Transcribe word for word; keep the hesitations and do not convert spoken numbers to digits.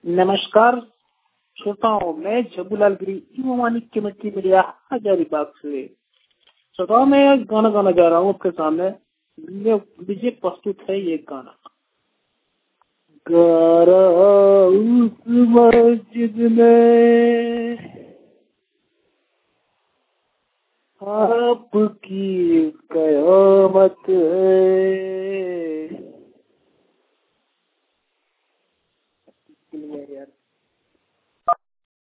नमस्कार श्रोताओं, मैं जबूलाल गिरी इमानी की मिट्टी मिलिया हजारीबाग से। श्रोताओं, मैं आज गाना गाना जा रहा हूँ आपके सामने। विजय प्रस्तुत है ये गाना। गारा उस मस्जिद में आपकी कयामत है,